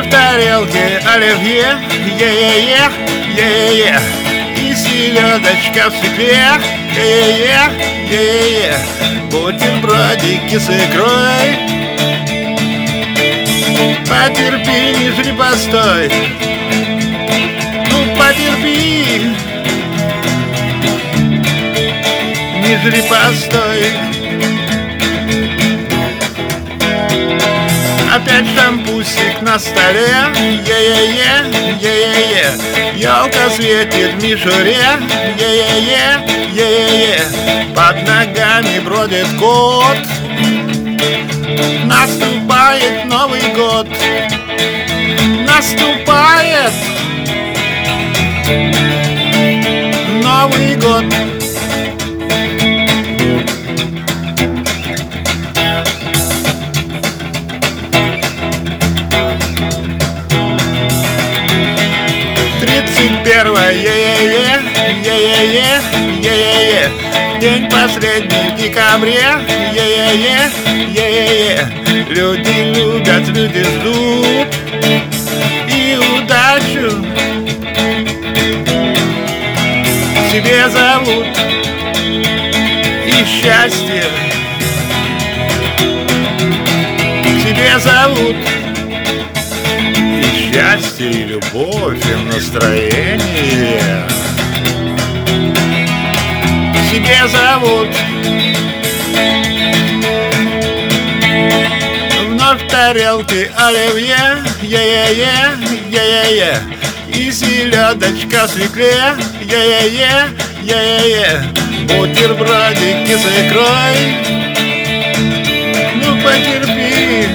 в тарелке оливье, е-е-е, и селедочка в свекле, е-е-е, бутербродики с икрой. Потерпи, не жри, постой, ну потерпи, не жри, постой. Опять шампусик на столе, е-е-е, елка светит в мишуре, е-е-е, под ногами бродит кот. Наступает Новый год, наступает Новый год. Е-е-е, день последний в декабре, е-е-е, люди любят, люди ждут и удачу себе зовут, и счастье себе зовут. Счастье и любовь, и настроение себе зовут. Вновь в тарелке оливье, е-е-е, и селедочка в свекле, е-е-е, бутербродики с икрой. Ну потерпи,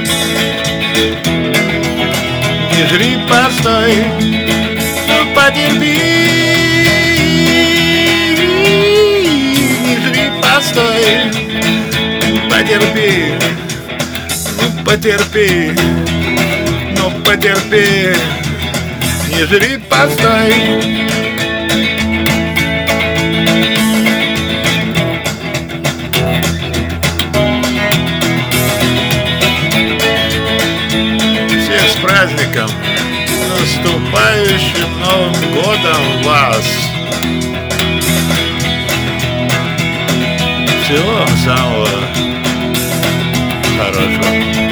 не жри, постой, ну потерпи, не жри, постой, потерпи, ну потерпи, ну потерпи, не жри, постой. С праздником, наступающим Новым годом вас! Всего вам самого хорошего!